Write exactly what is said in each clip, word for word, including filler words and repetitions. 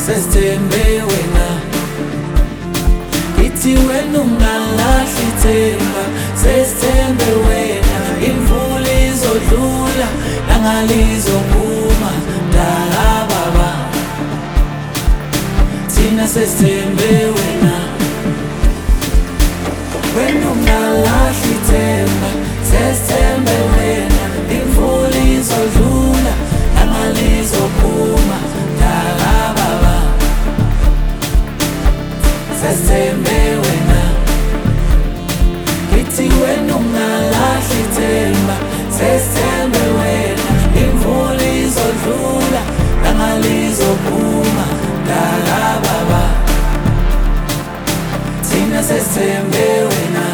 sesithembe wena. Ithi wena ungalahli ithemba, sesithembe wena. Imvula izodlula nangalizokuma, dala baba. Thina sesithembe wena. Wena ungalahli ithemba, sesithembe wena. Imvula izodlula nangalizokuma, dala baba. Sesithembe wena. Ithi wena ungalahli ithemba, sesithembe wena. Imvula izodlula nangalizokuma, dala baba. Thina sesithembe wena.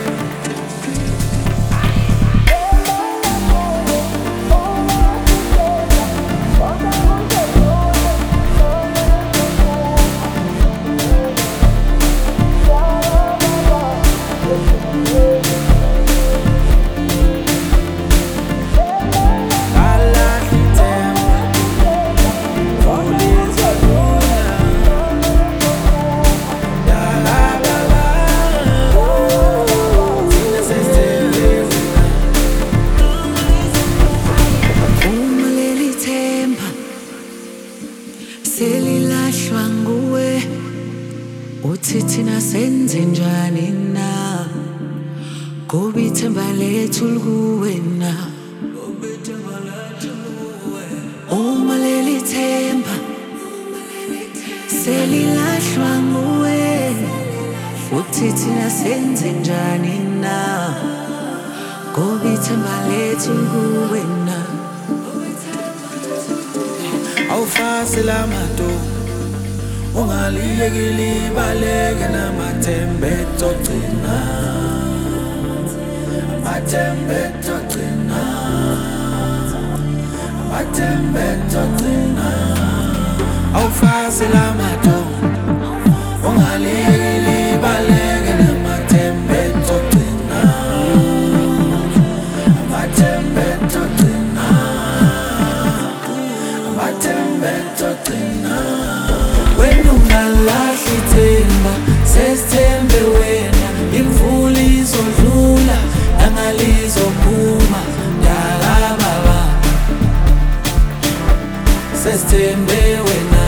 Selilahlwa nguwe, uthi thina senze njani na? Ngoba ithemba lethu likuwena. Uma leli themba selilahlwa nguwe, uthi thina senze njani na? Ngoba ithemba lethu likuwena. Awufasela amato, ungaliyeki libaleke namathemba etogcina. Amathemba etogcina. Amathemba etogcina. Awufasela amato, ungaliyeki libaleke namathemba etogcina. Amathemba etogcina. Amathemba etogcina. Wena ungalahli ithemba, sesithembe wena. Imvula izodlula nangalizokuma, dala baba. Sesithembe wena.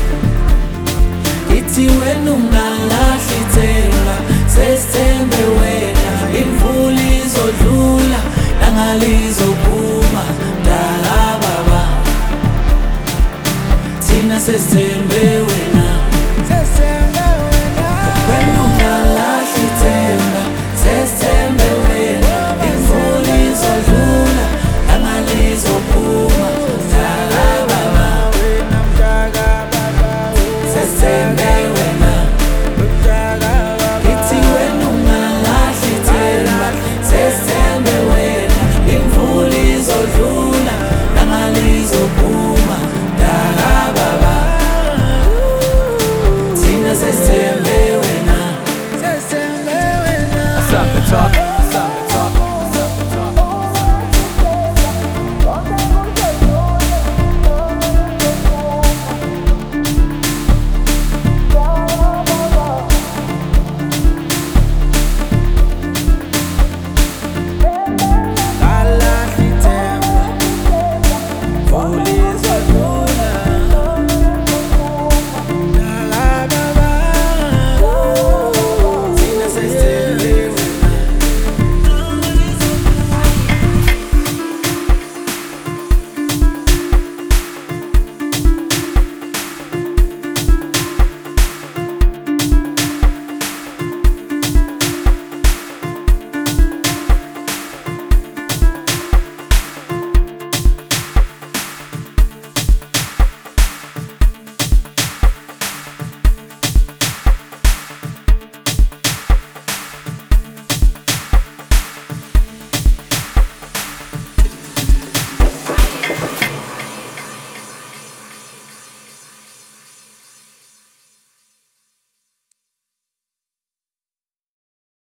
Ithi wena ungalahli ithemba, sesithembe wena. Imvula izodlula nangalizokuma, dala baba. Thina sesithembe wena. Wena ungalahli ithemba, sesithembe wena. Imvula izodlula nangalizokuma.